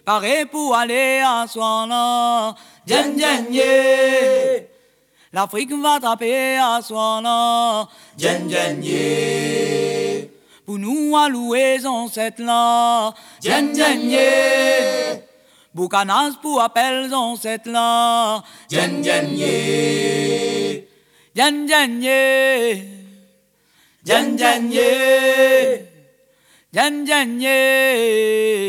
Paré pour aller à soir là, djen djen yeah. L'Afrique va taper à soir là, djen djen yeah. Pour nous allouer ancêtres là, djen djen yeah. Boucanas pour appel ancêtres là, djen djen yeah. Djen djen yeah. Djen djen yeah. Djen djen yeah.